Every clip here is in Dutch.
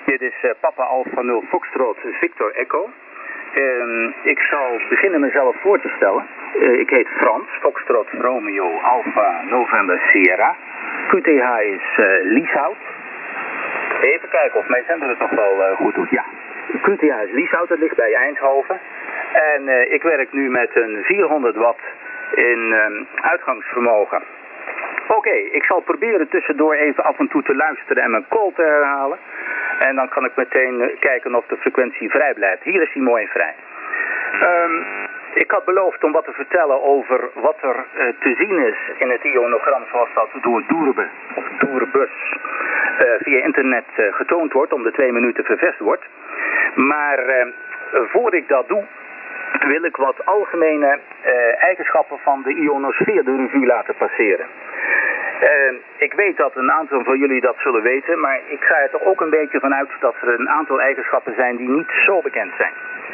Dit is Papa Alpha 0 Foxtrot Victor Echo. Ik zal beginnen mezelf voor te stellen. Ik heet Frans, Foxtrot Romeo Alpha November Sierra. QTH is Lieshout. Even kijken of mijn zender het nog wel goed doet. Ja, QTH is Lieshout, dat ligt bij Eindhoven. En ik werk nu met een 400 watt in uitgangsvermogen. Oké, ik zal proberen tussendoor even af en toe te luisteren en mijn call te herhalen. En dan kan ik meteen kijken of de frequentie vrij blijft. Hier is hij mooi en vrij. Ik had beloofd om wat te vertellen over wat er te zien is in het ionogram zoals dat door Doerbus via internet getoond wordt, om de 2 minuten ververst wordt. Maar voor ik dat doe, wil ik wat algemene eigenschappen van de ionosfeer de revue laten passeren. Ik weet dat een aantal van jullie dat zullen weten, maar ik ga er toch ook een beetje vanuit dat er een aantal eigenschappen zijn die niet zo bekend zijn.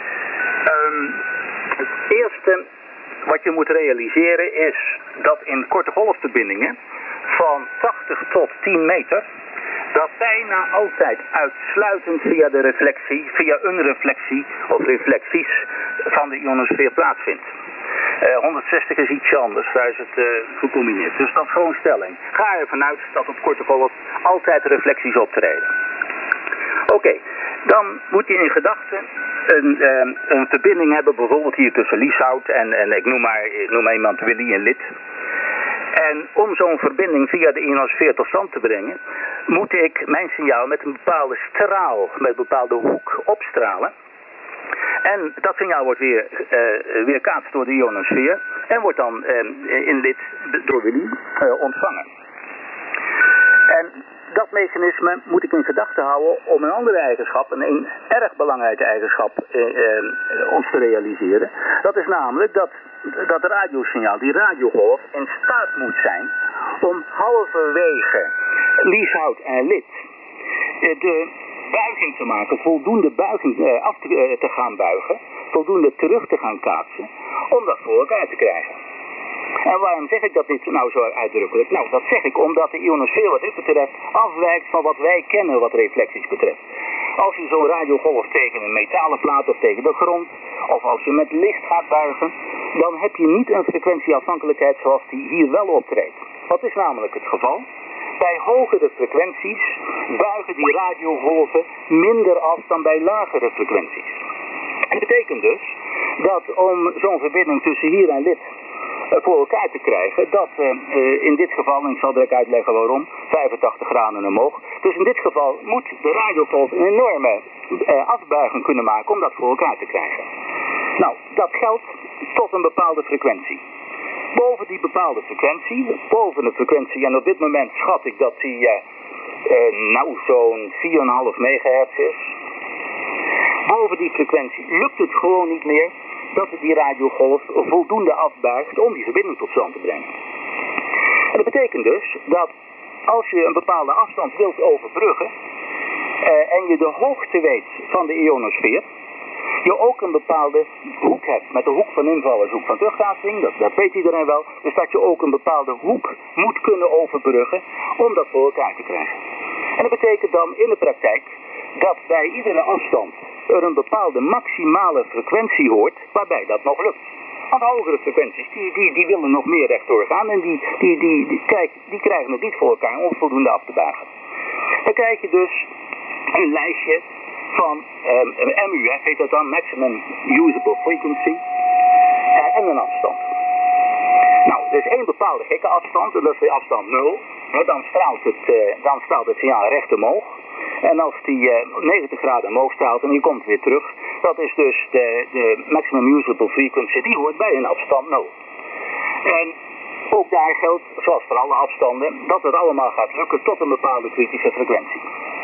Het eerste wat je moet realiseren is dat in korte golfverbindingen van 80 tot 10 meter, dat bijna altijd uitsluitend via de reflectie, via een reflectie of reflecties van de ionosfeer plaatsvindt. 160 is iets anders, daar is het gecombineerd. Dus dat is gewoon stelling. Ga ervan uit dat op korte golf altijd reflecties optreden. Oké, dan moet je in gedachten een verbinding hebben, bijvoorbeeld hier tussen Lieshout en ik noem maar iemand Willy en Lid. En om zo'n verbinding via de ionosfeer tot stand te brengen, moet ik mijn signaal met een bepaalde straal, met een bepaalde hoek opstralen. En dat signaal wordt weer weerkaatst door de ionosfeer en wordt dan in Lid door Willy ontvangen. En dat mechanisme moet ik in gedachten houden om een andere eigenschap, een erg belangrijke eigenschap, ons te realiseren. Dat is namelijk dat radiosignaal, die radiogolf, in staat moet zijn om halverwege Lieshout en Lid de buiging te maken, voldoende buiging af te gaan buigen, voldoende terug te gaan kaatsen, om dat voor elkaar te krijgen. En waarom zeg ik dat dit nou zo uitdrukkelijk? Nou, dat zeg ik omdat de ionosfeer wat dit betreft afwijkt van wat wij kennen wat reflecties betreft. Als je zo'n radiogolf tegen een metalen plaat of tegen de grond, of als je met licht gaat buigen, dan heb je niet een frequentieafhankelijkheid zoals die hier wel optreedt. Wat is namelijk het geval? Bij hogere frequenties buigen die radiogolven minder af dan bij lagere frequenties. En dat betekent dus dat om zo'n verbinding tussen hier en Lid voor elkaar te krijgen, dat in dit geval, en ik zal direct uitleggen waarom, 85 graden omhoog. Dus in dit geval moet de radiogolf een enorme afbuiging kunnen maken om dat voor elkaar te krijgen. Nou, dat geldt tot een bepaalde frequentie. Boven die bepaalde frequentie, boven de frequentie, en op dit moment schat ik dat die zo'n 4,5 megahertz is. Boven die frequentie lukt het gewoon niet meer dat die radiogolf voldoende afbuigt om die verbinding tot stand te brengen. En dat betekent dus dat als je een bepaalde afstand wilt overbruggen en je de hoogte weet van de ionosfeer, je ook een bepaalde hoek hebt met de hoek van inval en hoek van terugkaatsing, dat weet iedereen wel, dus dat je ook een bepaalde hoek moet kunnen overbruggen om dat voor elkaar te krijgen. En dat betekent dan in de praktijk dat bij iedere afstand er een bepaalde maximale frequentie hoort waarbij dat nog lukt. Want hogere frequenties, die willen nog meer rechtdoor gaan en die krijgen het niet voor elkaar om voldoende af te buigen. Dan krijg je dus een lijstje van MUF, heet dat dan, Maximum Usable Frequency, en een afstand. Nou, er is één bepaalde gekke afstand, en dat is de afstand 0. Dan straalt het signaal recht omhoog. En als die 90 graden omhoog straalt en die komt weer terug, dat is dus de Maximum Usable Frequency, die hoort bij een afstand 0. En ook daar geldt, zoals voor alle afstanden, dat het allemaal gaat lukken tot een bepaalde kritische frequentie.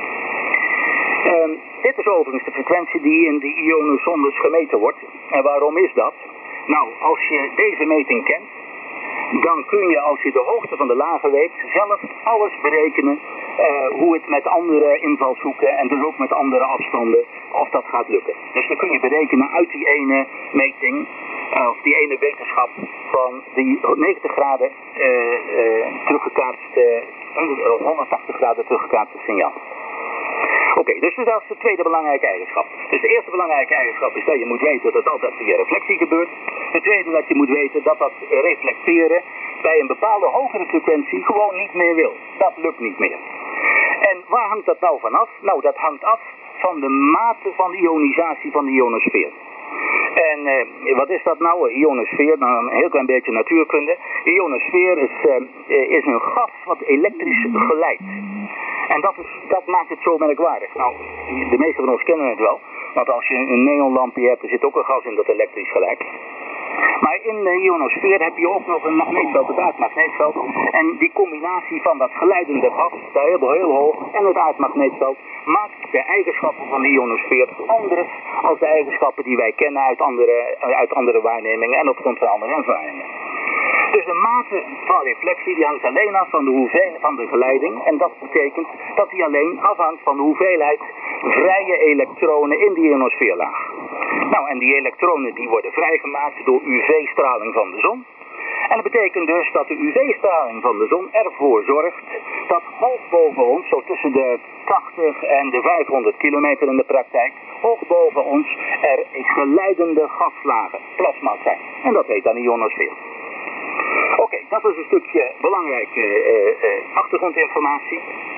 Dit is overigens de frequentie die in de ionenzondes gemeten wordt. En waarom is dat? Nou, als je deze meting kent, dan kun je, als je de hoogte van de lagen weet, zelf alles berekenen hoe het met andere invalshoeken en dus ook met andere afstanden, of dat gaat lukken. Dus dan kun je berekenen uit die ene meting, of die ene wetenschap van die 90 graden teruggekaatste, 180 graden teruggekaatste signaal. Oké, dus dat is de tweede belangrijke eigenschap. Dus de eerste belangrijke eigenschap is dat je moet weten dat het altijd via reflectie gebeurt. De tweede dat je moet weten dat dat reflecteren bij een bepaalde hogere frequentie gewoon niet meer wil. Dat lukt niet meer. En waar hangt dat nou vanaf? Nou, dat hangt af van de mate van ionisatie van de ionosfeer. En wat is dat nou? Ionosfeer, nou een heel klein beetje natuurkunde. Ionosfeer is een gas wat elektrisch geleidt. En dat maakt het zo merkwaardig. Nou, de meesten van ons kennen het wel. Want als je een neonlampje hebt, er zit ook een gas in dat elektrisch geleidt. Maar in de ionosfeer heb je ook nog een magneetveld, het aardmagneetveld. En die combinatie van dat geleidende gas, daar heel hoog, en het aardmagneetveld, maakt de eigenschappen van de ionosfeer anders als de eigenschappen die wij kennen uit andere waarnemingen en op grond van andere ervaringen. Dus de mate van reflectie die hangt alleen af van de hoeveelheid van de geleiding. En dat betekent dat die alleen afhangt van de hoeveelheid vrije elektronen in die ionosfeerlaag. Nou, en die elektronen die worden vrijgemaakt door UV-straling van de zon. En dat betekent dus dat de UV-straling van de zon ervoor zorgt dat hoog boven ons, zo tussen de 80 en de 500 kilometer in de praktijk, hoog boven ons er geleidende gaslagen, plasma's zijn. En dat heet dan ionosfeer. Oké, dat is een stukje belangrijke achtergrondinformatie.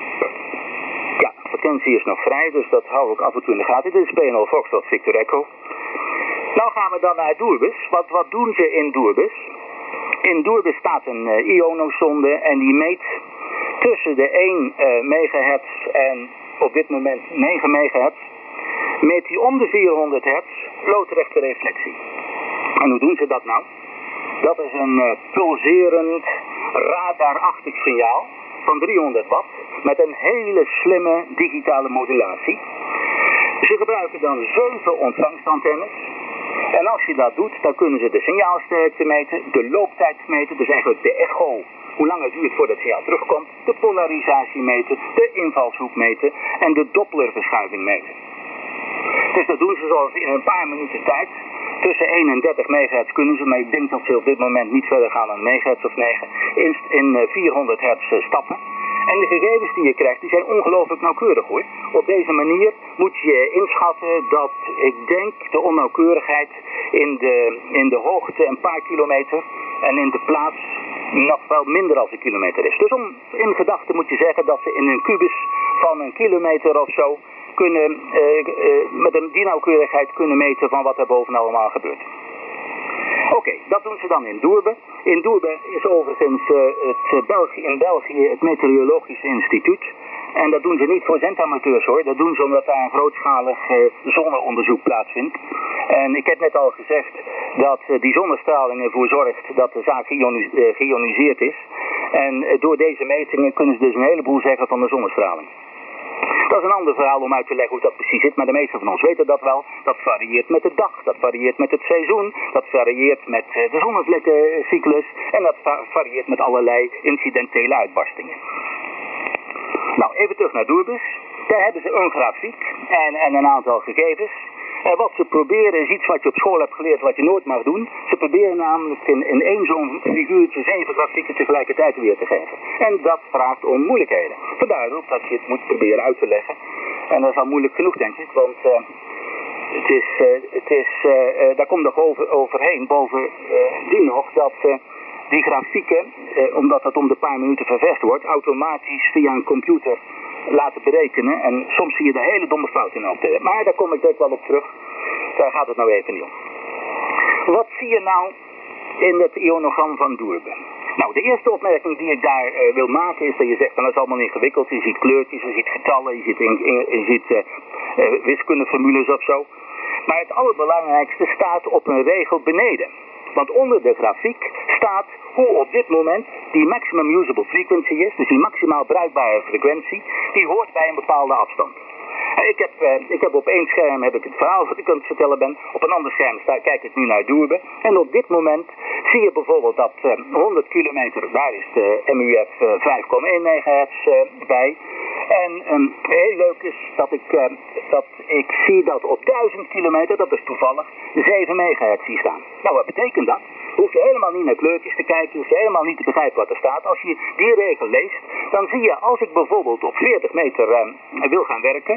Ja, frequentie is nog vrij, dus dat hou ik af en toe in de gaten. Dit is PNO Foxtrot Victor Echo. Nou gaan we dan naar Dourbus. Wat doen ze in Dourbus? In Dourbus staat een ionosonde en die meet tussen de 1 megahertz en op dit moment 9 megahertz. Meet die om de 400 hertz loodrechte reflectie. En hoe doen ze dat nou? Dat is een pulserend, radarachtig signaal van 300 watt met een hele slimme digitale modulatie. Ze gebruiken dan 7 ontvangstantennes. En als je dat doet, dan kunnen ze de signaalsterkte meten, de looptijd meten, dus eigenlijk de echo, hoe lang het duurt voordat het signaal terugkomt, de polarisatie meten, de invalshoek meten en de Dopplerverschuiving meten. Dus dat doen ze zoals in een paar minuten tijd. Tussen 1 en 30 megahertz kunnen ze, maar ik denk dat ze op dit moment niet verder gaan dan megahertz of 9, in 400 hertz stappen. En de gegevens die je krijgt, die zijn ongelooflijk nauwkeurig hoor. Op deze manier moet je inschatten dat, ik denk, de onnauwkeurigheid in de hoogte een paar kilometer en in de plaats nog wel minder dan een kilometer is. Dus in gedachten moet je zeggen dat ze in een kubus van een kilometer of zo kunnen met die nauwkeurigheid kunnen meten van wat er boven allemaal gebeurt. Oké, dat doen ze dan in Dourbes. In Dourbes is overigens in België het Meteorologisch Instituut. En dat doen ze niet voor zendamateurs hoor. Dat doen ze omdat daar een grootschalig zonneonderzoek plaatsvindt. En ik heb net al gezegd dat die zonnestraling ervoor zorgt dat de zaak geïoniseerd is. En door deze metingen kunnen ze dus een heleboel zeggen van de zonnestraling. Dat is een ander verhaal om uit te leggen hoe dat precies zit, maar de meesten van ons weten dat wel. Dat varieert met de dag, dat varieert met het seizoen, dat varieert met de zonnevlekkencyclus en dat varieert met allerlei incidentele uitbarstingen. Nou, even terug naar Dourbus. Daar hebben ze een grafiek en een aantal gegevens. Wat ze proberen is iets wat je op school hebt geleerd wat je nooit mag doen. Ze proberen namelijk in één zo'n figuurtje 7 grafieken tegelijkertijd weer te geven. En dat vraagt om moeilijkheden. Vandaar ook dat je het moet proberen uit te leggen. En dat is al moeilijk genoeg denk ik. Want daar komt nog overheen. Bovendien nog dat die grafieken, omdat dat om de paar minuten ververst wordt, automatisch via een computer laten berekenen. En soms zie je daar hele domme fouten in op. Maar daar kom ik direct wel op terug. Daar gaat het nou even niet om. Wat zie je nou in het ionogram van Dourbes? Nou, de eerste opmerking die ik daar wil maken is dat je zegt, dat is allemaal ingewikkeld. Je ziet kleurtjes, je ziet getallen, je ziet wiskundeformules of zo. Maar het allerbelangrijkste staat op een regel beneden. Want onder de grafiek staat hoe op dit moment die maximum usable frequency is, dus die maximaal bruikbare frequentie, die hoort bij een bepaalde afstand. Ik heb op één scherm het verhaal wat ik aan het vertellen ben. Op een ander scherm kijk ik nu naar Dourbes. En op dit moment zie je bijvoorbeeld dat 100 kilometer, daar is de MUF 5,1 megahertz bij. En heel leuk is dat ik zie dat op 1000 kilometer, dat is toevallig, 7 megahertz zie staan. Nou, wat betekent dat? Hoef je helemaal niet naar kleurtjes te kijken, hoef je helemaal niet te begrijpen wat er staat. Als je die regel leest, dan zie je, als ik bijvoorbeeld op 40 meter wil gaan werken,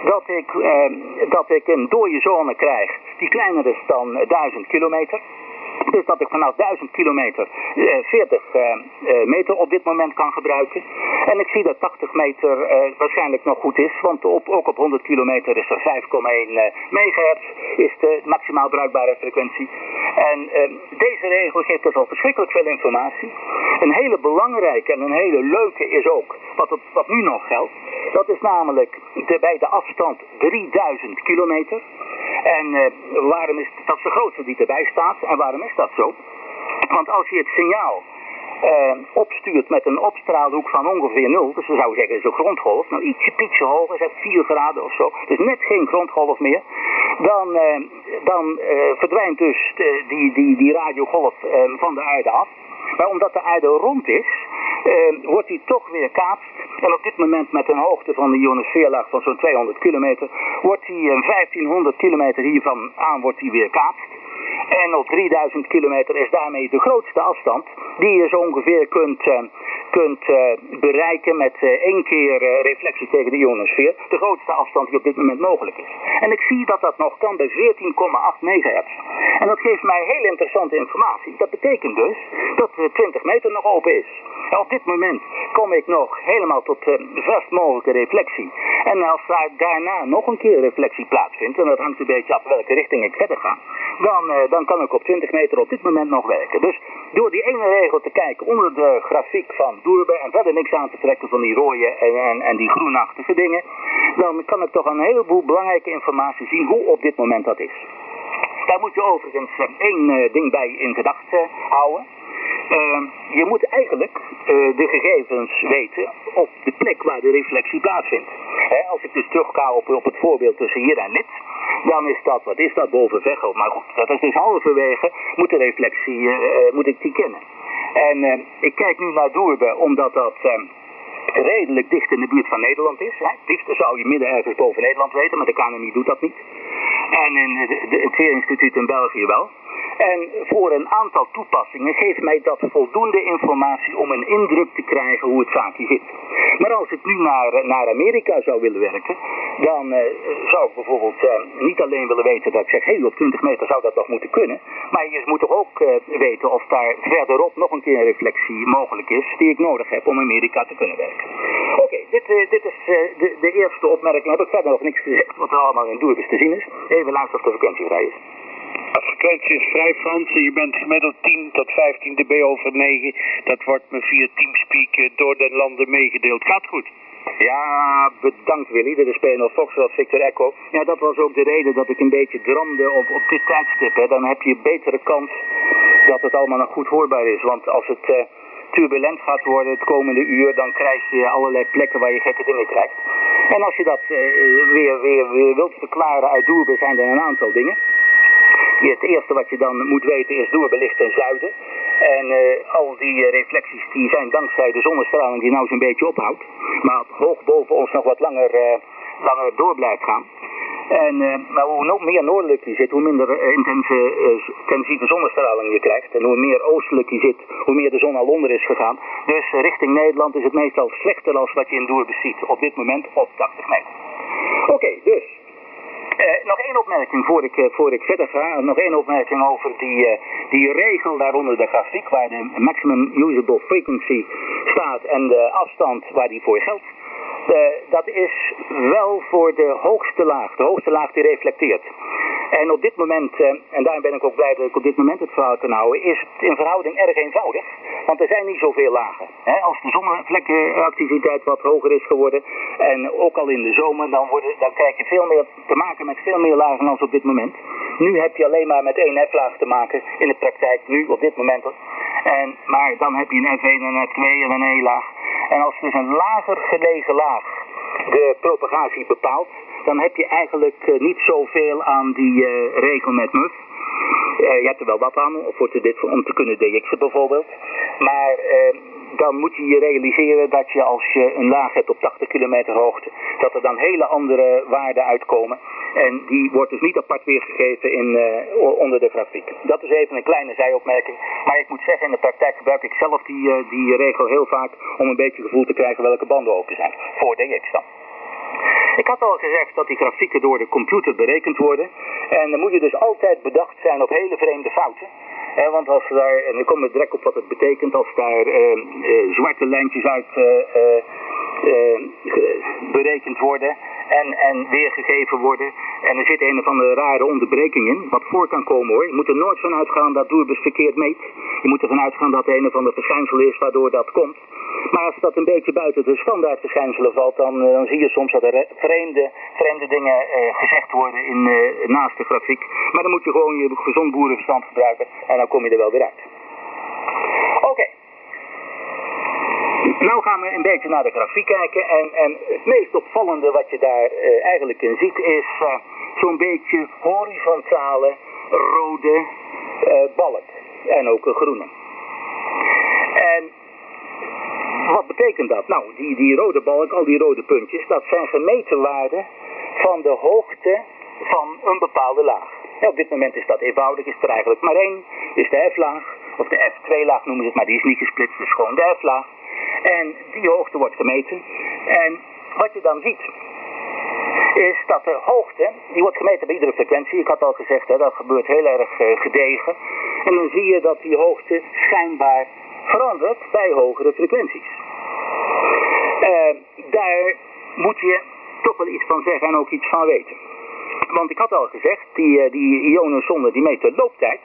dat ik een dode zone krijg die kleiner is dan 1000 kilometer. Dus dat ik vanaf 1000 kilometer 40 meter op dit moment kan gebruiken. En ik zie dat 80 meter waarschijnlijk nog goed is. Want ook op 100 kilometer is er 5,1 megahertz. Is de maximaal bruikbare frequentie. En deze regel geeft dus al verschrikkelijk veel informatie. Een hele belangrijke en een hele leuke is ook, wat nu nog geldt. Dat is namelijk bij de afstand 3000 kilometer. En waarom is dat is de grootste die erbij staat? En waarom is dat zo? Want als je het signaal opstuurt met een opstraalhoek van ongeveer 0, dus we zouden zeggen, is een grondgolf, nou ietsje hoger, zeg 4 graden of zo, dus net geen grondgolf meer, dan verdwijnt dus die radiogolf van de aarde af. Maar omdat de aarde rond is, wordt die toch weer kaatst. En op dit moment met een hoogte van de ionosfeerlaag van zo'n 200 kilometer, wordt die 1500 kilometer hiervan aan wordt die weer kaatst. En op 3000 kilometer is daarmee de grootste afstand die je zo ongeveer kunt bereiken met 1 keer reflectie tegen de ionosfeer. De grootste afstand die op dit moment mogelijk is. En ik zie dat dat nog kan bij 14,8 megahertz. En dat geeft mij heel interessante informatie. Dat betekent dus dat 20 meter nog open is. En op dit moment kom ik nog helemaal tot de verst mogelijke reflectie. En als daarna nog een keer reflectie plaatsvindt, en dat hangt een beetje af welke richting ik verder ga, dan kan ik op 20 meter op dit moment nog werken. Dus door die ene regel te kijken onder de grafiek van Doerbe en verder niks aan te trekken van die rode en die groenachtige dingen, dan kan ik toch een heleboel belangrijke informatie zien hoe op dit moment dat is. Daar moet je overigens één ding bij in gedachten houden. Je moet eigenlijk de gegevens weten op de plek waar de reflectie plaatsvindt. Als ik dus terug ga op het voorbeeld tussen hier en dit, dan is dat, wat is dat, boven Veghel? Maar goed, dat is dus halverwege, moet de reflectie, moet ik die kennen. En ik kijk nu naar Doerbe, omdat dat redelijk dicht in de buurt van Nederland is. Het liefst zou je midden ergens boven Nederland weten, maar de KNMI doet dat niet. En in het Weerinstituut in België wel. En voor een aantal toepassingen geeft mij dat voldoende informatie om een indruk te krijgen hoe het zaakje zit. Maar als ik nu naar Amerika zou willen werken, dan zou ik bijvoorbeeld niet alleen willen weten dat ik zeg, op 20 meter zou dat nog moeten kunnen. Maar je moet toch ook weten of daar verderop nog een keer een reflectie mogelijk is die ik nodig heb om Amerika te kunnen werken. Oké, dit is de eerste opmerking. Heb ik verder nog niks gezegd wat er allemaal in Doerbe te zien is. Even luisteren of de frequentie vrij is. De frequentie is vrij, Frans. Je bent gemiddeld 10 tot 15 dB over 9. Dat wordt me via Teamspeak door de landen meegedeeld. Gaat goed. Ja, bedankt Willy. Dit is PNL Foxtrot Victor Echo. Ja, dat was ook de reden dat ik een beetje dramde op dit tijdstip. Hè. Dan heb je betere kans dat het allemaal nog goed hoorbaar is. Want als het turbulent gaat worden het komende uur, dan krijg je allerlei plekken waar je gekke dingen krijgt. En als je dat weer wilt verklaren uit Doerbe, zijn er een aantal dingen. Het eerste wat je dan moet weten is Doerbe ligt ten zuiden. En al die reflecties die zijn dankzij de zonnestraling die nou zo'n beetje ophoudt. Maar hoog boven ons nog wat langer door blijft gaan. En maar hoe meer noordelijk je zit, hoe minder intensieve zonnestraling je krijgt. En hoe meer oostelijk je zit, hoe meer de zon al onder is gegaan. Dus richting Nederland is het meestal slechter als wat je in Doerbe ziet. Op dit moment op 80 meter. Oké, dus. Nog één opmerking voor ik verder ga. Nog één opmerking over die regel daaronder de grafiek waar de maximum usable frequency staat en de afstand waar die voor geldt. Dat is wel voor de hoogste laag die reflecteert. En op dit moment, en daarom ben ik ook blij dat ik op dit moment het verhaal kan houden, is het in verhouding erg eenvoudig. Want er zijn niet zoveel lagen. Als de zonnevlekkenactiviteit wat hoger is geworden, en ook al in de zomer, dan krijg je veel meer te maken met veel meer lagen dan op dit moment. Nu heb je alleen maar met één F-laag te maken in de praktijk, nu op dit moment. Maar dan heb je een F1 en een F2 en een E-laag. En als dus een lager gelegen laag de propagatie bepaalt, dan heb je eigenlijk niet zoveel aan die regel met MUF. Je hebt er wel wat aan om te kunnen DX'en bijvoorbeeld. Maar dan moet je je realiseren dat je als je een laag hebt op 80 kilometer hoogte, dat er dan hele andere waarden uitkomen. En die wordt dus niet apart weergegeven onder de grafiek. Dat is even een kleine zijopmerking. Maar ik moet zeggen, in de praktijk gebruik ik zelf die regel heel vaak om een beetje gevoel te krijgen welke banden open zijn. Voor DX dan. Ik had al gezegd dat die grafieken door de computer berekend worden. En dan moet je dus altijd bedacht zijn op hele vreemde fouten. Want als daar, en dan komen we direct op wat het betekent, als daar zwarte lijntjes uit berekend worden en weergegeven worden. En er zit een of andere rare onderbreking in, wat voor kan komen hoor. Je moet er nooit van uitgaan dat Doerbus verkeerd meet. Je moet ervan uitgaan dat er een of ander verschijnsel is waardoor dat komt. Maar als dat een beetje buiten de standaard verschijnselen valt, dan zie je soms dat er vreemde dingen gezegd worden naast de grafiek. Maar dan moet je gewoon je gezond boerenverstand gebruiken en dan kom je er wel weer uit. Oké. Nou gaan we een beetje naar de grafiek kijken en het meest opvallende wat je daar eigenlijk in ziet is zo'n beetje horizontale rode balk en ook een groene. En wat betekent dat? Nou, die rode balk, al die rode puntjes, dat zijn gemeten waarden van de hoogte van een bepaalde laag. Ja, op dit moment is dat eenvoudig, is er eigenlijk maar één, is de F-laag, of de F2-laag noemen ze het, maar die is niet gesplitst, dus gewoon de F-laag. En die hoogte wordt gemeten. En wat je dan ziet, is dat de hoogte, die wordt gemeten bij iedere frequentie. Ik had al gezegd, dat gebeurt heel erg gedegen. En dan zie je dat die hoogte schijnbaar verandert bij hogere frequenties. Daar moet je toch wel iets van zeggen en ook iets van weten. Want ik had al gezegd, die ionenzonde die meet de looptijd.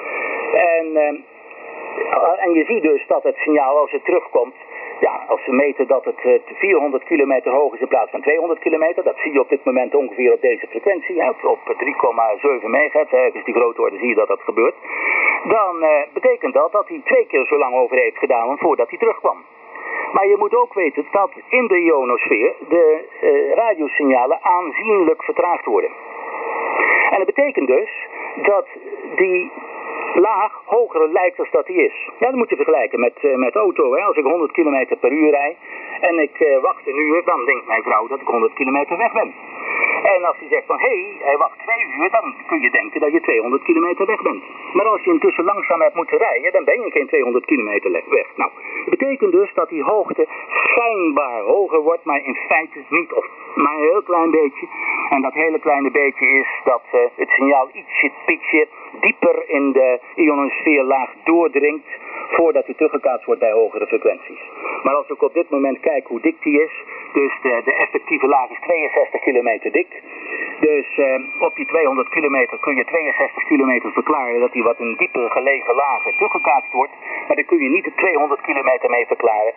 En je ziet dus dat het signaal als het terugkomt, ja, als ze meten dat het 400 kilometer hoog is in plaats van 200 kilometer, dat zie je op dit moment ongeveer op deze frequentie, op 3,7 megahertz, dus die grootorde zie je dat dat gebeurt. Dan betekent dat hij 2 keer zo lang over heeft gedaan voordat hij terugkwam. Maar je moet ook weten dat in de ionosfeer de radiosignalen aanzienlijk vertraagd worden. En dat betekent dus dat die laag hoger lijkt als dat die is. Ja, dat moet je vergelijken met auto. Hè. Als ik 100 km per uur rijd en ik wacht een uur, dan denkt mijn vrouw dat ik 100 kilometer weg ben. En als hij zegt van, hij wacht 2 uur, dan kun je denken dat je 200 kilometer weg bent. Maar als je intussen langzaam hebt moeten rijden, dan ben je geen 200 kilometer weg. Nou, dat betekent dus dat die hoogte schijnbaar hoger wordt, maar in feite niet, of maar een heel klein beetje. En dat hele kleine beetje is dat het signaal ietsje dieper in de ionosfeerlaag doordringt voordat hij teruggekaatst wordt bij hogere frequenties. Maar als ik op dit moment kijk hoe dik die is, dus de effectieve laag is 62 kilometer dik. Dus op die 200 kilometer kun je 62 kilometer verklaren dat hij wat in dieper gelegen lagen teruggekaatst wordt. Maar daar kun je niet de 200 kilometer mee verklaren,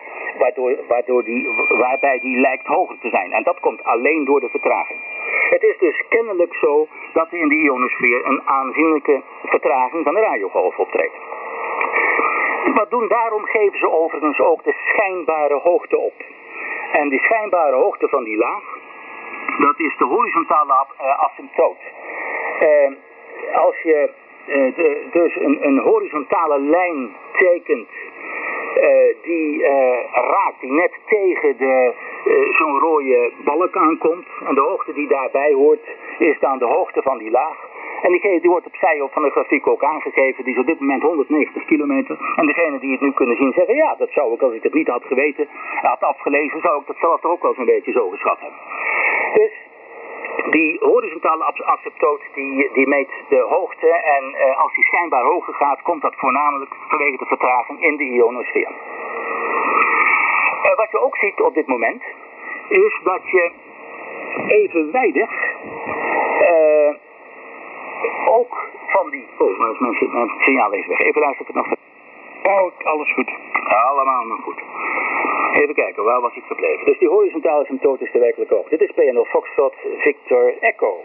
waarbij die lijkt hoger te zijn. En dat komt alleen door de vertraging. Het is dus kennelijk zo dat er in de ionosfeer een aanzienlijke vertraging van de radiogolf optreedt. Wat doen? Daarom geven ze overigens ook de schijnbare hoogte op. En die schijnbare hoogte van die laag, dat is de horizontale asymptoot. Als je dus een horizontale lijn tekent, die raakt, die net tegen zo'n rode balk aankomt, en de hoogte die daarbij hoort, is dan de hoogte van die laag. En die wordt opzij van de grafiek ook aangegeven, die is op dit moment 190 kilometer. En degenen die het nu kunnen zien zeggen, ja, dat zou ik, als ik het niet had geweten, had afgelezen, zou ik dat zelf toch ook wel zo'n beetje zo geschat hebben. Dus die horizontale asymptoot die meet de hoogte en als die schijnbaar hoger gaat, komt dat voornamelijk vanwege de vertraging in de ionosfeer. Wat je ook ziet op dit moment is dat je evenwijdig ook van die... Oh, maar mijn signaal is weg. Even luisteren of het nog... Oh, alles goed. Allemaal nog goed. Even kijken, waar was ik gebleven? Dus die horizontale asymptoot is de werkelijke hoogte. Dit is PNO Foxtrot Victor Echo.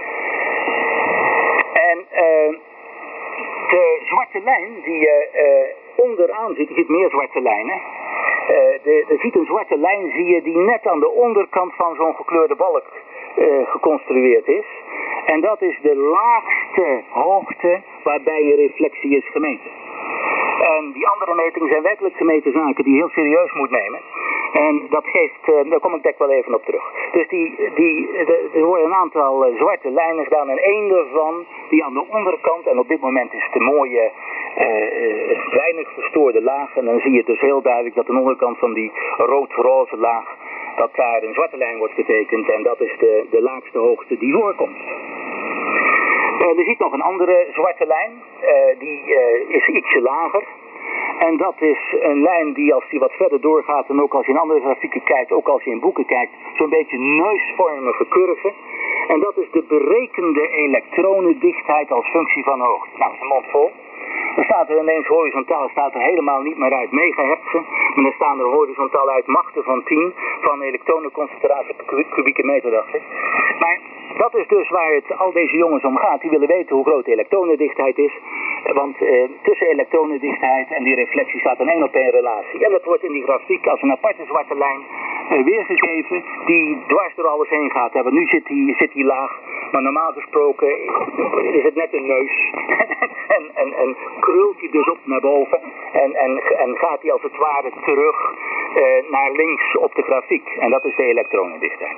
En de zwarte lijn die je onderaan ziet, je ziet meer zwarte lijnen. Je ziet een zwarte lijn, zie je, die net aan de onderkant van zo'n gekleurde balk geconstrueerd is. En dat is de laagste hoogte waarbij een reflectie is gemeten. En die andere metingen zijn werkelijk gemeten zaken die je heel serieus moet nemen. En dat geeft, daar kom ik direct wel even op terug. Dus er worden een aantal zwarte lijnen gedaan en één daarvan die aan de onderkant, en op dit moment is het een mooie, weinig verstoorde laag. En dan zie je dus heel duidelijk dat aan de onderkant van die rood-roze laag, dat daar een zwarte lijn wordt getekend en dat is de laagste hoogte die voorkomt. Er zit nog een andere zwarte lijn, die is ietsje lager. En dat is een lijn die als die wat verder doorgaat en ook als je in andere grafieken kijkt, ook als je in boeken kijkt, zo'n beetje neusvormige curve. En dat is de berekende elektronendichtheid als functie van hoogte. Nou, dat is een mond vol. Er staat er ineens horizontaal, staat er helemaal niet meer uit megahertzen, maar er staan er horizontaal uit machten van 10 van elektronenconcentratie per kubieke meter, dacht ik. Maar dat is dus waar het al deze jongens om gaat. Die willen weten hoe groot de elektronendichtheid is. Want tussen elektronendichtheid en die reflectie staat een 1-op-1 relatie. En dat wordt in die grafiek als een aparte zwarte lijn weergegeven die dwars door alles heen gaat. Want nu zit die laag, maar normaal gesproken is het net een neus. en krult hij dus op naar boven en gaat hij als het ware terug naar links op de grafiek. En dat is de elektronendichtheid.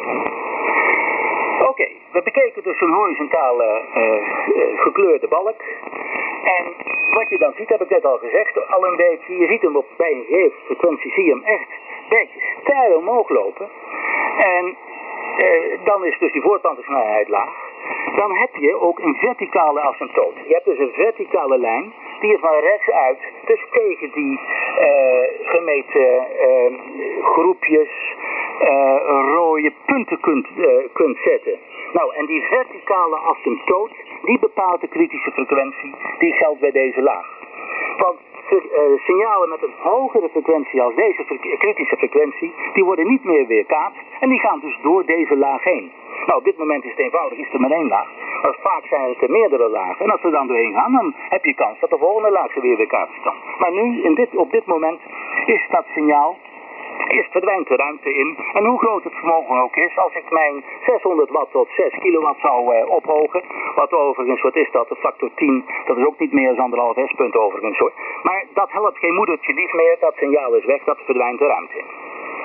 Oké, we bekeken dus een horizontale gekleurde balk. En wat je dan ziet, heb ik net al gezegd, al een beetje, je ziet hem bij een gegeven frequentie, zie je hem echt een beetje steil omhoog lopen. En dan is dus die voortplantingssnelheid laag. Dan heb je ook een verticale asymptoot. Je hebt dus een verticale lijn die je van rechts uit dus tegen die gemeten groepjes rode punten kunt zetten. Nou, en die verticale asymptoot, die bepaalt de kritische frequentie, die geldt bij deze laag. Want signalen met een hogere frequentie als deze kritische frequentie, die worden niet meer weerkaatst en die gaan dus door deze laag heen. Nou, op dit moment is het eenvoudig, is er maar één laag. Maar vaak zijn het er meerdere lagen. En als ze dan doorheen gaan, dan heb je kans dat de volgende laag ze weer weerkaatst kan. Maar nu, op dit moment, is dat signaal, verdwijnt de ruimte in. En hoe groot het vermogen ook is, als ik mijn 600 watt tot 6 kilowatt zou ophogen, wat overigens, wat is dat, de factor 10, dat is ook niet meer dan 1,5 S-punt overigens hoor. Maar dat helpt geen moedertje lief meer, dat signaal is weg, dat verdwijnt de ruimte in.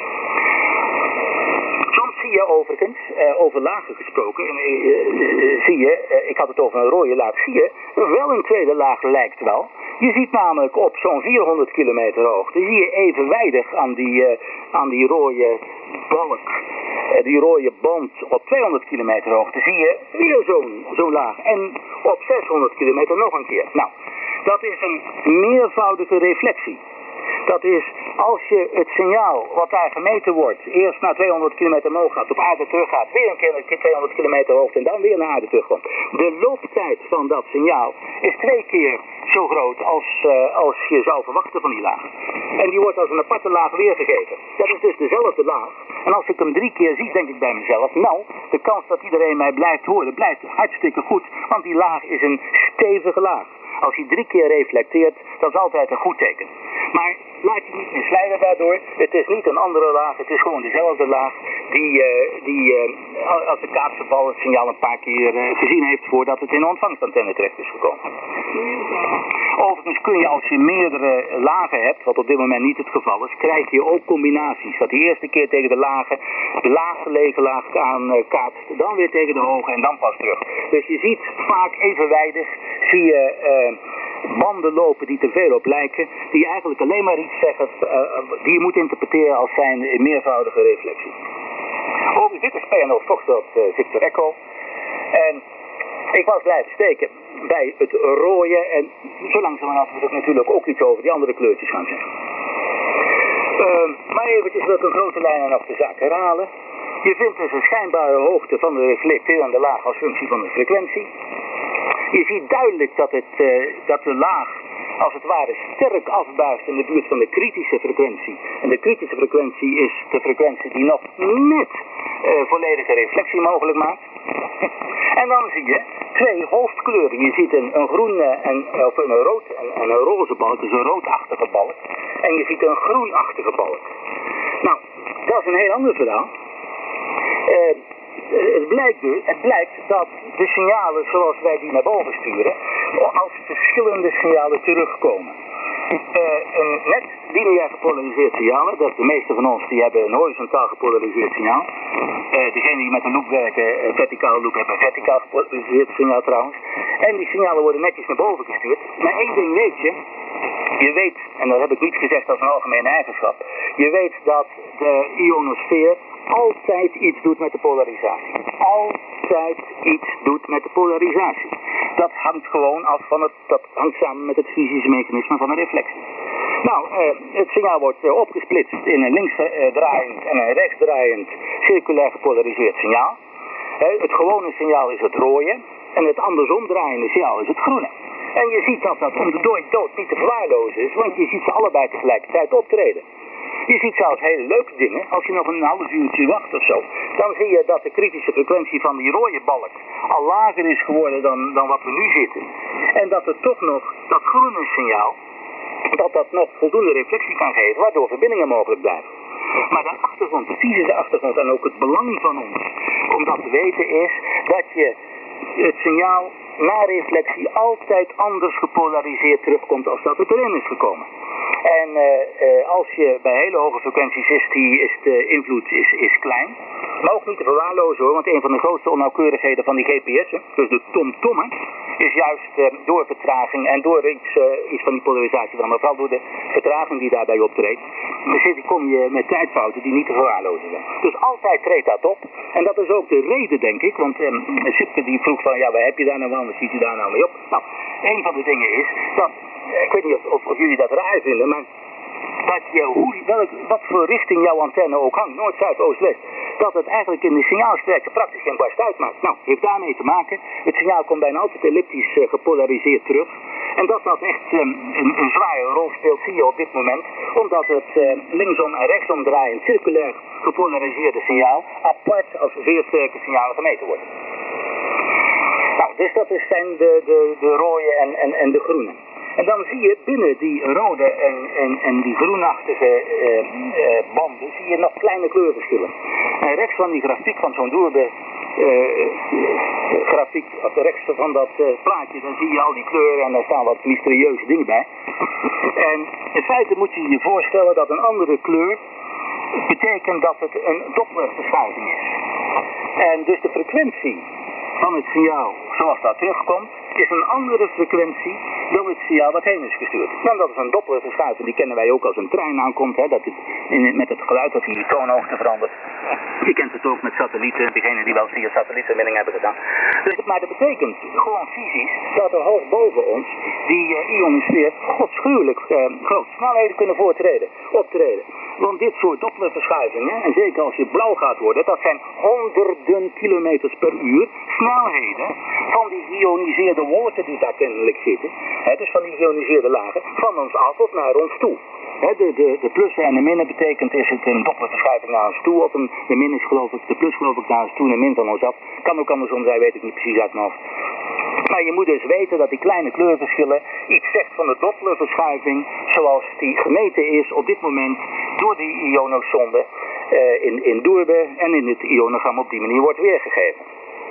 Soms zie je overigens, over lagen gesproken, zie je, ik had het over een rode laag, zie je, wel een tweede laag lijkt wel. Je ziet namelijk op zo'n 400 kilometer hoogte, zie je evenwijdig aan die rode balk, die rode band op 200 kilometer hoogte, zie je weer zo'n laag. En op 600 kilometer nog een keer. Nou, dat is een meervoudige reflectie. Dat is, als je het signaal wat daar gemeten wordt, eerst naar 200 kilometer omhoog gaat, op aarde terug gaat, weer een keer naar 200 kilometer hoogte en dan weer naar aarde terugkomt. De looptijd van dat signaal is 2 keer zo groot als je zou verwachten van die laag. En die wordt als een aparte laag weergegeven. Dat is dus dezelfde laag. En als ik hem 3 keer zie, denk ik bij mezelf, nou, de kans dat iedereen mij blijft horen, blijft hartstikke goed, want die laag is een stevige laag. Als hij 3 keer reflecteert, dat is altijd een goed teken. Maar laat je niet misleiden daardoor. Het is niet een andere laag, het is gewoon dezelfde laag die als de kaatsenbal het signaal een paar keer gezien heeft voordat het in de ontvangstantenne terecht is gekomen. Overigens kun je als je meerdere lagen hebt, wat op dit moment niet het geval is, krijg je ook combinaties. Dat de eerste keer tegen de laagste lege laag kaatst, dan weer tegen de hoge en dan pas terug. Dus je ziet vaak evenwijdig, zie je banden lopen die te veel op lijken, die eigenlijk alleen maar iets zeggen, die je moet interpreteren als zijn in meervoudige reflectie. Overigens, dit is PNO Foxtrot Victor Echo. En ik was blijven steken bij het rode en zo langzamerhand moet ik natuurlijk ook iets over die andere kleurtjes gaan zeggen. Maar eventjes wil ik een grote lijnen nog de zaak herhalen. Je vindt dus een schijnbare hoogte van de reflecterende laag als functie van de frequentie. Je ziet duidelijk dat de laag als het ware sterk afbuigt in de buurt van de kritische frequentie. En de kritische frequentie is de frequentie die nog net volledige reflectie mogelijk maakt. En dan zie je 2 hoofdkleuren. Je ziet een groen of een rood en een roze balk, dus een roodachtige balk. En je ziet een groenachtige balk. Nou, dat is een heel ander verhaal. Het blijkt dat de signalen zoals wij die naar boven sturen, als verschillende signalen terugkomen. Een net lineair gepolariseerd signaal, dat de meeste van ons die hebben een horizontaal gepolariseerd signaal. Degenen die met een loop werken, verticale loop, hebben een verticaal gepolariseerd signaal trouwens. En die signalen worden netjes naar boven gestuurd. Maar één ding weet je. Je weet, en dat heb ik niet gezegd als een algemene eigenschap, je weet dat de ionosfeer altijd iets doet met de polarisatie. Altijd iets doet met de polarisatie. Dat hangt gewoon af van dat hangt samen met het fysische mechanisme van een reflectie. Nou, het signaal wordt opgesplitst in een linksdraaiend en een rechtsdraaiend circulair gepolariseerd signaal. Het gewone signaal is het rode en het andersomdraaiende signaal is het groene. En je ziet dat om de dood niet te verwaarlozen is, want je ziet ze allebei tegelijkertijd optreden. Je ziet zelfs hele leuke dingen, als je nog een half uurtje wacht of zo, dan zie je dat de kritische frequentie van die rode balk al lager is geworden dan wat we nu zitten. En dat er toch nog dat groene signaal, dat nog voldoende reflectie kan geven, waardoor verbindingen mogelijk blijven. Maar de achtergrond, de fysische achtergrond en ook het belang van ons om dat te weten is dat je het signaal na reflectie altijd anders gepolariseerd terugkomt als dat het erin is gekomen. En als je bij hele hoge frequenties is de invloed is klein. Maar ook niet te verwaarlozen hoor, want een van de grootste onnauwkeurigheden van die GPS'en, dus de tomtommen, is juist door vertraging en door iets van die polarisatie van, maar vooral door de vertraging die daarbij optreedt. Dus kom je met tijdfouten die niet te verwaarlozen zijn. Dus altijd treedt dat op. En dat is ook de reden, denk ik, want Sipke die vroeg van, ja, waar heb je daar nou aan, wat ziet u daar nou mee op? Nou, een van de dingen is dat, ik weet niet of jullie dat raar vinden, maar dat wat voor richting jouw antenne ook hangt, noord, zuid, oost, west, dat het eigenlijk in de signaalsterkte praktisch geen barst uitmaakt. Nou, heeft daarmee te maken, het signaal komt bijna altijd elliptisch gepolariseerd terug. En dat echt een zware rol speelt, zie je op dit moment, omdat het linksom en rechtsom draaiend circulair gepolariseerde signaal apart als zeer sterke signalen gemeten wordt. Nou, dus dat zijn de rode en de groene. En dan zie je binnen die rode en die groenachtige banden zie je nog kleine kleurverschillen. En rechts van die grafiek van zo'n doerde grafiek, of rechts van dat plaatje, dan zie je al die kleuren en daar staan wat mysterieuze dingen bij. En in feite moet je je voorstellen dat een andere kleur betekent dat het een Dopplerverschuiving is. En dus de frequentie van het signaal zoals dat terugkomt, is een andere frequentie dan het signaal dat heen is gestuurd. Nou, dat is een Dopplerverschuiving, die kennen wij ook als een trein aankomt, hè, dat het met het geluid dat die toonhoogte verandert. Je kent het ook met satellieten, degenen die wel eens via satellietverbinding hebben gedaan. Dus, maar dat betekent gewoon fysisch dat er hoog boven ons die ionosfeer godschuwelijk grote snelheden kunnen optreden. Want dit soort Dopplerverschuivingen, en zeker als je blauw gaat worden, dat zijn honderden kilometers per uur snelheden van die geïoniseerde wolken die daar kennelijk zitten. Dus van die geïoniseerde lagen, van ons af of naar ons toe. De plussen en de minnen betekent is het een Dopplerverschuiving naar ons toe, of de min is geloof ik, de plus geloof ik naar ons toe en de min van ons af. Kan ook andersom zijn, weet ik niet precies uit mijn hoofd. Maar je moet dus weten dat die kleine kleurverschillen iets zegt van de Dopplerverschuiving zoals die gemeten is op dit moment door die ionosonde in Doorbe en in het ionogram op die manier wordt weergegeven.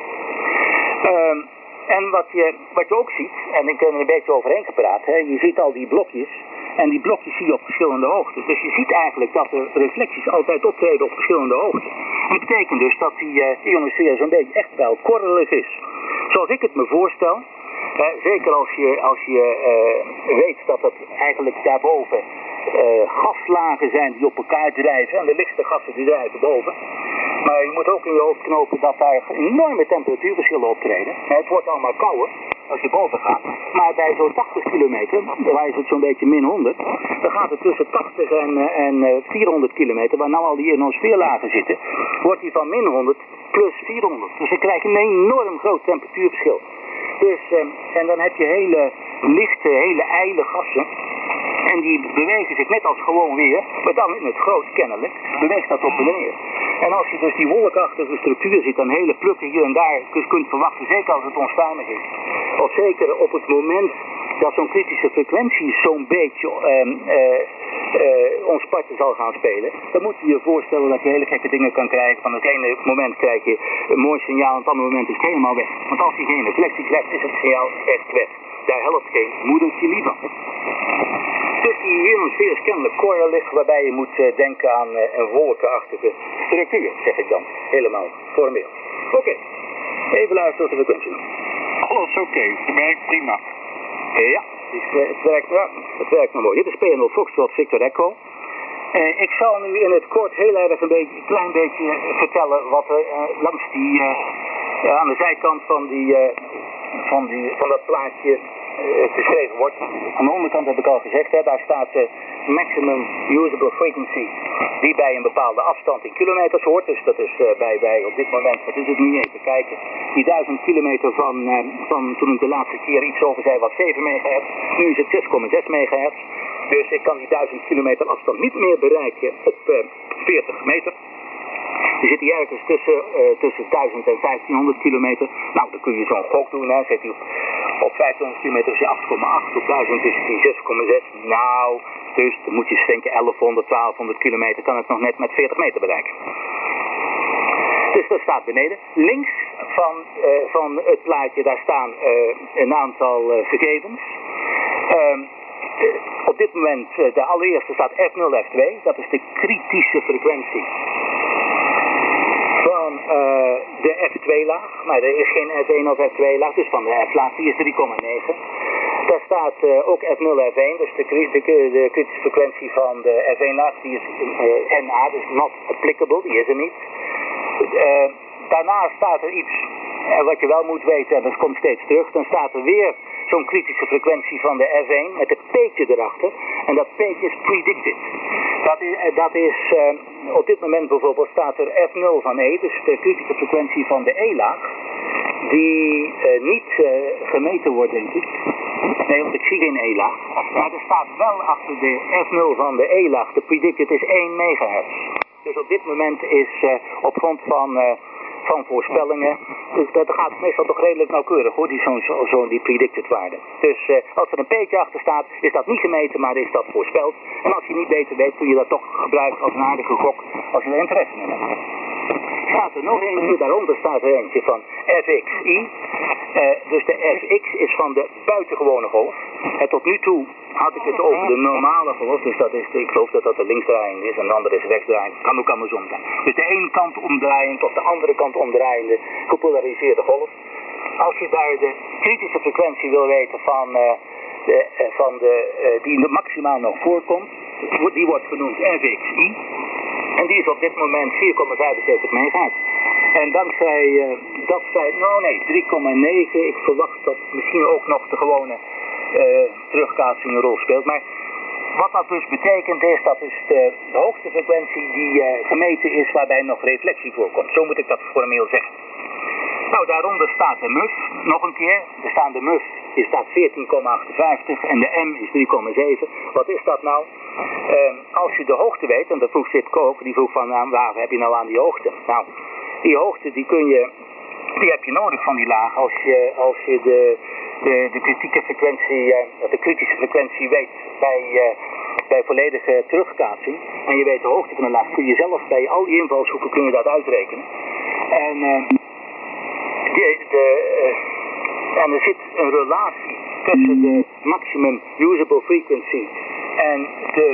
En wat je ook ziet, en ik heb er een beetje overheen gepraat, je ziet al die blokjes. En die blokjes zie je op verschillende hoogtes. Dus je ziet eigenlijk dat de reflecties altijd optreden op verschillende hoogtes. En dat betekent dus dat die ionosfeer zo'n beetje echt wel korrelig is. Zoals ik het me voorstel, zeker als je weet dat het eigenlijk daarboven gaslagen zijn die op elkaar drijven. En de lichtste gassen die drijven boven. Maar je moet ook in je hoofd knopen dat daar enorme temperatuurverschillen optreden. Het wordt allemaal kouder als je boven gaat. Maar bij zo'n 80 kilometer, waar is het zo'n beetje min 100, dan gaat het tussen 80 en 400 kilometer, waar nou al die ionosfeerlagen zitten, wordt die van min 100 plus 400. Dus dan krijg je een enorm groot temperatuurverschil. Dus, en dan heb je hele lichte, hele ijle gassen. En die bewegen zich net als gewoon weer, maar dan in het groot kennelijk, beweegt dat op en neer. En als je dus die wolkachtige structuur ziet, dan hele plukken hier en daar kunt verwachten, zeker als het onstuimig is. Of zeker op het moment dat zo'n kritische frequentie zo'n beetje ons partje zal gaan spelen, dan moet je je voorstellen dat je hele gekke dingen kan krijgen. Van het ene moment krijg je een mooi signaal, en het andere moment is het helemaal weg. Want als je geen reflectie krijgt, is het signaal echt weg. Daar helpt geen moedertje niet van. Dus die ionosfeer is kennelijk korrelig, waarbij je moet denken aan een wolkenachtige structuur, zeg ik dan. Helemaal formeel. Oké. Even luisteren tot de frequentie. Alles oké, het werkt prima. Ja, het werkt nog mooi. Dit is PNO Foxtrot Victor Echo. Ik zal nu in het kort heel erg een klein beetje vertellen wat er langs die, aan de zijkant van dat plaatje beschreven wordt. Aan de onderkant heb ik al gezegd, hè, daar staat de maximum usable frequency die bij een bepaalde afstand in kilometers hoort. Dus dat is bij op dit moment, wat is het nu even kijken, die 1000 kilometer van toen ik de laatste keer iets over zei was 7 megahertz. Nu is het 6,6 megahertz. Dus ik kan die 1000 kilometer afstand niet meer bereiken op 40 meter. Je zit hier ergens tussen 1000 en 1500 kilometer. Nou, dan kun je zo'n gok doen. Hè. Zit hij op 1500 kilometer is hij 8,8. Op 1000 is hij 6,6. Nou, dus dan moet je eens denken 1100, 1200 kilometer kan het nog net met 40 meter bereiken. Dus dat staat beneden. Links van het plaatje, daar staan een aantal gegevens. Op dit moment, de allereerste staat F0, F2. Dat is de kritische frequentie van de F2-laag. Maar er is geen F1 of F2-laag, dus van de F-laag, die is 3,9. Daar staat ook F0, F1, dus de kritische frequentie van de F1-laag, die is NA, dus not applicable, die is er niet. Daarna staat er iets wat je wel moet weten, en dat komt steeds terug, dan staat er weer zo'n kritische frequentie van de F1 met een P'tje erachter. En dat P'tje is predicted. Dat is op dit moment bijvoorbeeld staat er F0 van E, dus de kritische frequentie van de E-laag, die niet gemeten wordt, denk ik. Nee, want ik zie geen E-laag. Maar er staat wel achter de F0 van de E-laag, de predicted is 1 megahertz. Dus op dit moment is op grond van voorspellingen, dus dat gaat meestal toch redelijk nauwkeurig hoor, die predicted waarde. Dus als er een P'tje achter staat, is dat niet gemeten, maar is dat voorspeld. En als je niet beter weet, kun je dat toch gebruiken als een aardige gok, als je er interesse in hebt. Staat er nog eentje, daaronder staat er eentje van FXI. Dus de FX is van de buitengewone golf. En tot nu toe had ik het over de normale golf, dus dat is ik geloof dat dat de linksdraaiend is en de andere is rechtsdraaiend. Kan ook andersom zijn. Dus de ene kant omdraaiend of de andere kant omdraaiende gepolariseerde golf. Als je bij de kritische frequentie wil weten die maximaal nog voorkomt, die wordt genoemd FXI. En die is op dit moment 4,75 megahertz. En dankzij dat zij, 3,9, ik verwacht dat misschien ook nog de gewone terugkaatsing een rol speelt. Maar wat dat dus betekent is, dat is de hoogste frequentie die gemeten is waarbij nog reflectie voorkomt. Zo moet ik dat formeel zeggen. Nou, daaronder staat de MUF, nog een keer. De MUF staat 14,58 en de M is 3,7. Wat is dat nou? Als je de hoogte weet, en dat vroeg Sitko ook, die vroeg van waar heb je nou aan die hoogte? Nou, die hoogte die heb je nodig van die laag als je de kritieke frequentie, de kritische frequentie weet bij volledige terugkaatsing. En je weet de hoogte van de laag, kun je zelf bij al die invalshoeken kun je dat uitrekenen. En er zit een relatie tussen de maximum usable frequency en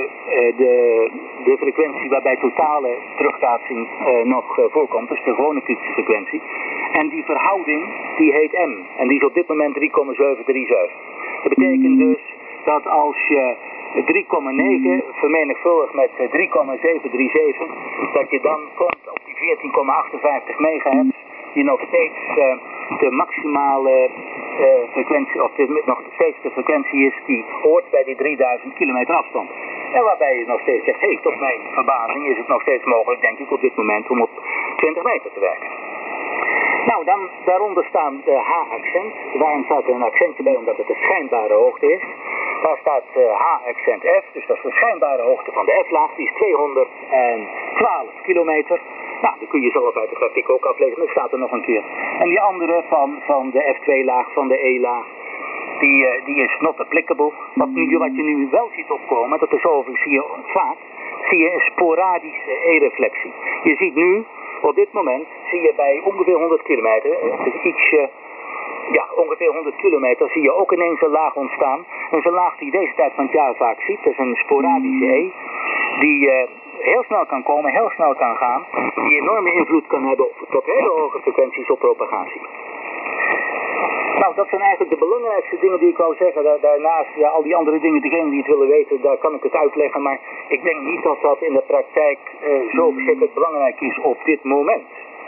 de frequentie waarbij totale terugkaatsing nog voorkomt, dus de gewone kritische frequentie. En die verhouding, die heet M. En die is op dit moment 3,737. Dat betekent dus dat als je 3,9 vermenigvuldigt met 3,737, dat je dan komt op die 14,58 megahertz, die nog steeds de maximale frequentie, of nog steeds de frequentie is die hoort bij die 3000 kilometer afstand. En waarbij je nog steeds zegt, tot mijn verbazing is het nog steeds mogelijk, denk ik, op dit moment om op 20 meter te werken. Nou, dan daaronder staan de H-accent. Waarom staat er een accentje bij? Omdat het de schijnbare hoogte is. Daar staat H-accent F, dus dat is de schijnbare hoogte van de F-laag. Die is 212 kilometer. Nou, dat kun je zelf uit de grafiek ook aflezen, dat staat er nog een keer. En die andere van de F2-laag, van de E-laag, die is not applicable. Wat je nu wel ziet opkomen, dat is overigens zie je vaak, zie je een sporadische E-reflectie. Je ziet nu, op dit moment, zie je bij ongeveer 100 kilometer, het is ongeveer 100 kilometer zie je ook ineens een laag ontstaan. Dat is een laag die je deze tijd van het jaar vaak ziet. Dat is een sporadische E die heel snel kan komen, heel snel kan gaan. Die enorme invloed kan hebben tot hele hoge frequenties op propagatie. Nou, dat zijn eigenlijk de belangrijkste dingen die ik wou zeggen. Daarnaast, al die andere dingen, degenen die het willen weten, daar kan ik het uitleggen. Maar ik denk niet dat dat in de praktijk zo verschrikkelijk belangrijk is op dit moment.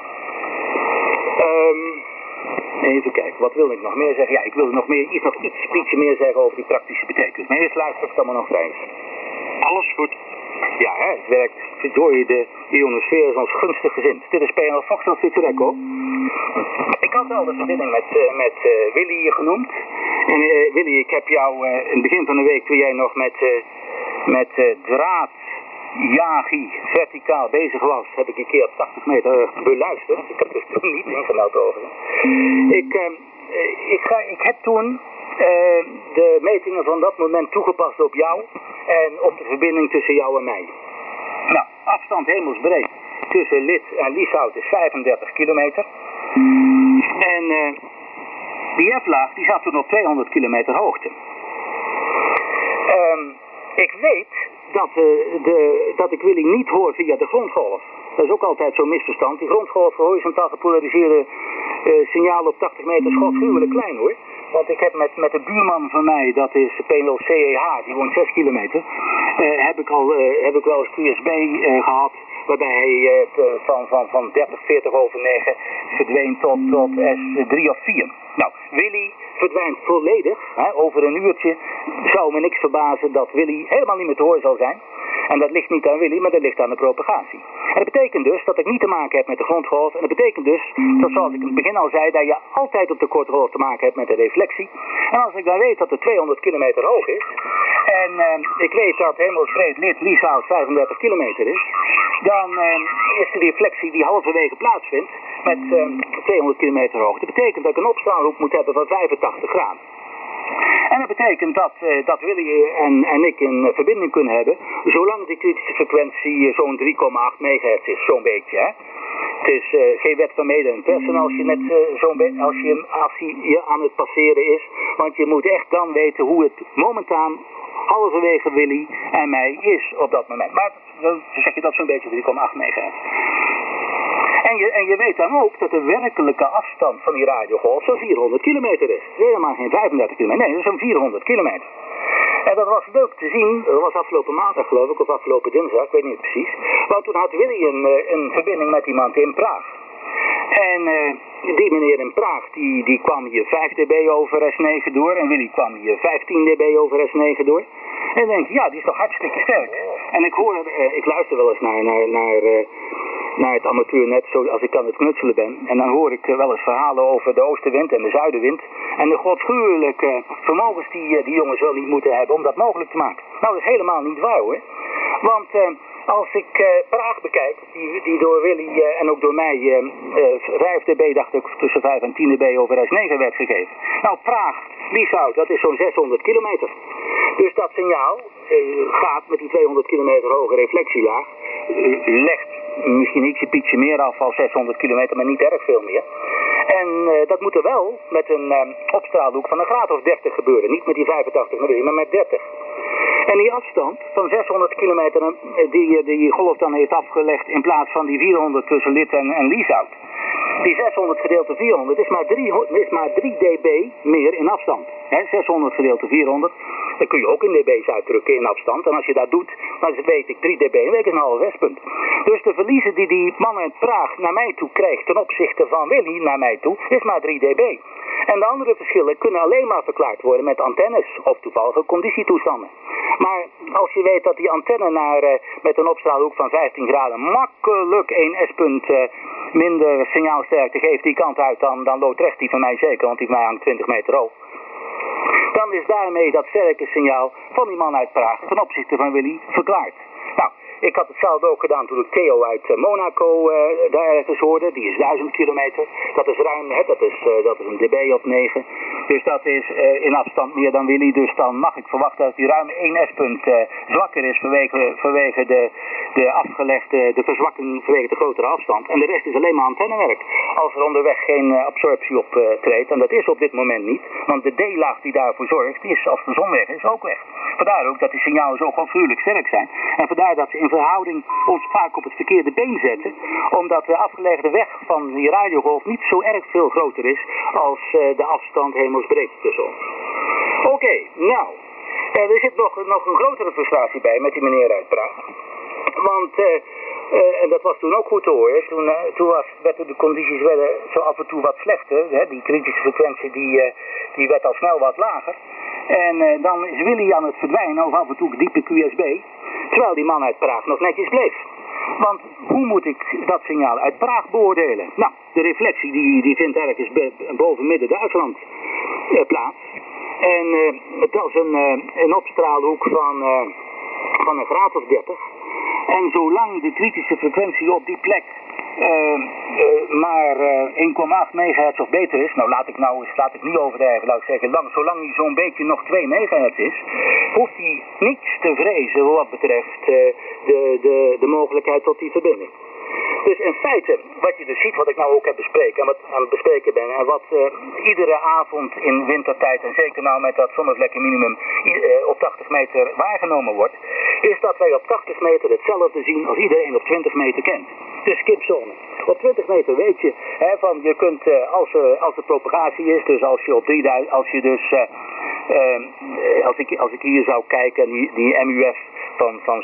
Even kijken, wat wil ik nog meer zeggen? Ja, ik wil nog ietsje meer zeggen over die praktische betekenis. Maar eerst luister ik allemaal nog eens. Alles goed. Ja, het werkt. Hoor je, de ionosfeer is ons gunstig gezind. Dit is PNL Foxtrot Echo. Ik had al de verbinding met Willy genoemd. En Willy, ik heb jou in het begin van de week, toen jij nog met draadjagie verticaal bezig was, heb ik een keer op 80 meter beluisterd. Ik heb dus toen niet ingemeld over. Ik heb toen de metingen van dat moment toegepast op jou en op de verbinding tussen jou en mij. Nou, afstand hemelsbreed tussen Lid en Lieshout is 35 kilometer. En die F-laag die zat toen op 200 kilometer hoogte. Ik weet dat ik Willy niet hoor via de grondgolf. Dat is ook altijd zo'n misverstand. Die grondgolf horizontaal gepolariseerde signaal op 80 meter is godschuwelijk klein hoor. Want ik heb met de buurman van mij, dat is PNL CEH, die woont 6 kilometer, heb ik wel eens QSB gehad, waarbij hij van 30, 40 over 9 verdween tot S3 of 4. Nou, Willy verdwijnt volledig, over een uurtje zou me niks verbazen dat Willy helemaal niet meer te horen zal zijn. En dat ligt niet aan Willy, maar dat ligt aan de propagatie. En dat betekent dus dat ik niet te maken heb met de grondgolf. En dat betekent dus, dat zoals ik in het begin al zei, dat je altijd op de korte golf te maken hebt met de reflectie. En als ik dan weet dat het 200 kilometer hoog is, en ik weet dat hemelsbreed Lid Lieshout 35 kilometer is, dan is de reflectie die halverwege plaatsvindt met 200 kilometer hoog. Dat betekent dat ik een opstraalhoek moet hebben van 85 graden. En dat betekent dat Willy en ik een verbinding kunnen hebben, zolang die kritische frequentie zo'n 3,8 megahertz is, zo'n beetje. Hè? Het is geen wet van mede en interesse als hij aan het passeren is, want je moet echt dan weten hoe het momentaan halverwege Willy en mij is op dat moment. Maar dan zeg je dat zo'n beetje 3,8 megahertz. En je weet dan ook dat de werkelijke afstand van die radiogolf zo'n 400 kilometer is. Helemaal geen 35 kilometer, nee, dat is zo'n 400 kilometer. En dat was leuk te zien, dat was afgelopen maandag geloof ik, of afgelopen dinsdag, ik weet niet precies. Want toen had Willy een verbinding met iemand in Praag. En die meneer in Praag, die kwam hier 5 dB over S9 door en Willy kwam hier 15 dB over S9 door. En dan denk je, ja, die is toch hartstikke sterk. En ik luister wel eens naar het amateurnet, als ik aan het knutselen ben. En dan hoor ik wel eens verhalen over de oostenwind en de zuidenwind. En de godschuwelijke vermogens die jongens wel niet moeten hebben om dat mogelijk te maken. Nou, dat is helemaal niet waar hoor. Want als ik Praag bekijk, die door Willy en ook door mij 5 dB, dacht ik, tussen 5 en 10 dB over S9 werd gegeven. Nou, Praag, Lieshout, dat is zo'n 600 kilometer. Dus dat signaal gaat met die 200 kilometer hoge reflectielaag, legt misschien ietsje meer af als 600 kilometer, maar niet erg veel meer. En dat moet er wel met een opstraalhoek van een graad of 30 gebeuren. Niet met die 85 dB, maar met 30. En die afstand van 600 kilometer die golf dan heeft afgelegd in plaats van die 400 tussen Lid en Lieshout. Die 600 gedeeld door 400 is maar 3 dB meer in afstand. 600 gedeeld door 400, dat kun je ook in dB's uitdrukken in afstand. En als je dat doet, dan weet ik 3 dB, en weet ik een half westpunt. Dus de verliezen die man uit Praag naar mij toe krijgt ten opzichte van Willy naar mij toe, is maar 3 dB. En de andere verschillen kunnen alleen maar verklaard worden met antennes of toevallige conditietoestanden. Maar als je weet dat die antenne met een opstraalhoek van 15 graden makkelijk 1 S-punt minder signaalsterkte geeft die kant uit dan Loodrecht, die van mij zeker, want die van mij hangt 20 meter hoog. Dan is daarmee dat sterke signaal van die man uit Praag ten opzichte van Willy verklaard. Nou, ik had hetzelfde ook gedaan toen ik Theo uit Monaco daar ergens hoorde. Die is 1000 kilometer. Dat is ruim, dat is een dB of 9. Dus dat is in afstand meer dan Willy. Dus dan mag ik verwachten dat die ruim 1 S-punt zwakker is vanwege de verzwakking vanwege de grotere afstand. En de rest is alleen maar antennewerk. Als er onderweg geen absorptie op treedt, en dat is op dit moment niet, want de D-laag die daarvoor zorgt, is als de zon weg is ook weg. Vandaar ook dat die signalen zo afschuwelijk sterk zijn. En vandaar dat ze in verhouding ons vaak op het verkeerde been zetten, omdat de afgelegde weg van die radiogolf niet zo erg veel groter is als de afstand hemelsbreed tussen ons. Oké, nou, er zit nog een grotere frustratie bij met die meneer uit Praag. Want, en dat was toen ook goed te horen, toen werden de condities zo af en toe wat slechter. Hè? Die kritische frequentie die werd al snel wat lager. En dan is Willy aan het verdwijnen, of af en toe diepe QSB, terwijl die man uit Praag nog netjes bleef. Want hoe moet ik dat signaal uit Praag beoordelen? Nou, de reflectie die vindt ergens boven midden Duitsland plaats. En dat is een opstraalhoek van een graad of 30. En zolang de kritische frequentie op die plek maar 1,8 megahertz of beter is, nou laat ik niet overdrijven, laat ik zeggen, zolang hij zo'n beetje nog 2 megahertz is, hoeft hij niets te vrezen wat betreft de mogelijkheid tot die verbinding. Dus in feite, wat je dus ziet, wat ik nou ook heb bespreken en wat aan het bespreken ben, en wat iedere avond in wintertijd, en zeker nou met dat zonnevlekkenminimum op 80 meter waargenomen wordt, is dat wij op 80 meter hetzelfde zien als iedereen op 20 meter kent. De skipzone. Op 20 meter weet je, hè, van je kunt, als er propagatie is, dus als je op 3000, als ik hier zou kijken, die MUF van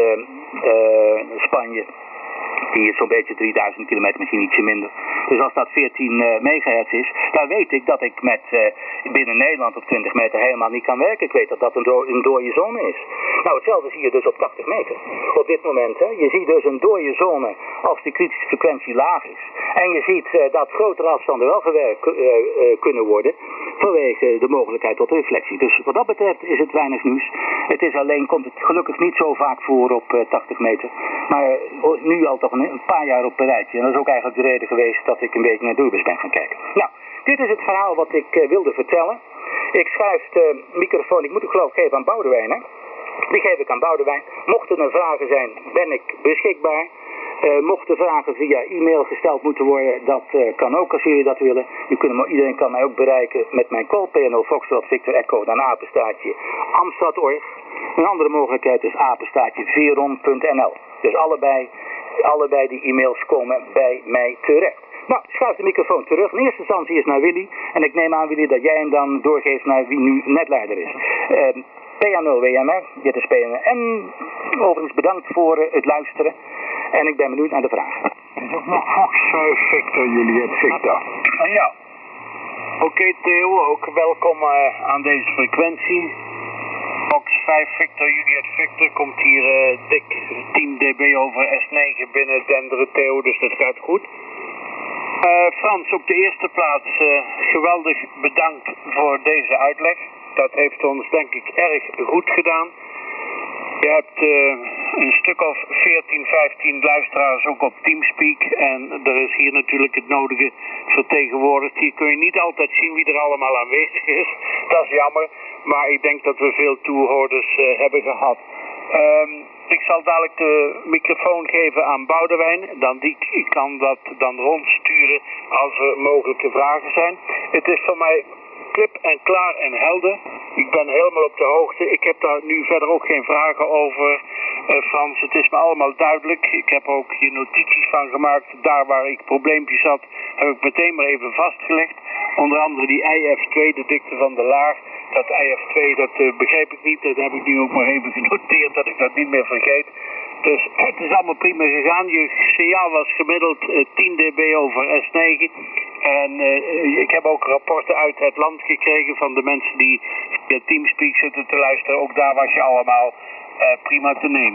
Zuid-Spanje, die is zo'n beetje 3000 kilometer, misschien ietsje minder. Dus als dat 14 megahertz is, dan weet ik dat ik binnen Nederland op 20 meter helemaal niet kan werken. Ik weet dat dat een dode zone is. Nou, hetzelfde zie je dus op 80 meter. Op dit moment, hè. Je ziet dus een dode zone als de kritische frequentie laag is. En je ziet dat grotere afstanden wel gewerkt kunnen worden vanwege de mogelijkheid tot reflectie. Dus wat dat betreft is het weinig nieuws. Komt het gelukkig niet zo vaak voor op 80 meter. Maar nu al toch een paar jaar op een rijtje. En dat is ook eigenlijk de reden geweest dat ik een beetje naar Durbus ben gaan kijken. Nou, dit is het verhaal wat ik wilde vertellen. Ik schuif de microfoon, ik moet het geloof ik geven aan Boudewijn, hè. Die geef ik aan Boudewijn. Mochten er vragen zijn, ben ik beschikbaar. Mochten vragen via e-mail gesteld moeten worden, dat kan ook als jullie dat willen. Iedereen kan mij ook bereiken met mijn call, PNO Foxtrot Victor Echo, dan apenstaartje Amstad.org. Een andere mogelijkheid is apenstaartje veron.nl. Dus allebei die e-mails komen bij mij terecht. Nou, schuif de microfoon terug. In eerste instantie is naar Willy. En ik neem aan, Willy, dat jij hem dan doorgeeft naar wie nu netleider is. PA0WMR, dit is PNR. En overigens bedankt voor het luisteren. En ik ben benieuwd naar de vragen. Er is ook nog Fox 5 Victor, Juliet Victor. Ja. Oké, Theo, ook welkom aan deze frequentie. Fox 5 Victor, Juliet Victor, komt hier dik 10 dB over S9 binnen denderen, Theo, dus dat gaat goed. Frans, op de eerste plaats geweldig bedankt voor deze uitleg. Dat heeft ons denk ik erg goed gedaan. Je hebt een stuk of 14, 15 luisteraars ook op Teamspeak. En er is hier natuurlijk het nodige vertegenwoordigd. Hier kun je niet altijd zien wie er allemaal aanwezig is. Dat is jammer. Maar ik denk dat we veel toehoorders hebben gehad. Ik zal dadelijk de microfoon geven aan Boudewijn. Die kan dat dan rondsturen als er mogelijke vragen zijn. Het is voor mij klip en klaar en helder. Ik ben helemaal op de hoogte. Ik heb daar nu verder ook geen vragen over, Frans. Het is me allemaal duidelijk. Ik heb ook hier notities van gemaakt. Daar waar ik probleempjes had, heb ik meteen maar even vastgelegd. Onder andere die IF2, de dikte van de laag. Dat IF2, dat begreep ik niet. Dat heb ik nu ook maar even genoteerd, dat ik dat niet meer vergeet. Dus het is allemaal prima gegaan. Je signaal was gemiddeld 10 dB over S9. En ik heb ook rapporten uit het land gekregen van de mensen die via Teamspeak zitten te luisteren. Ook daar was je allemaal prima te nemen.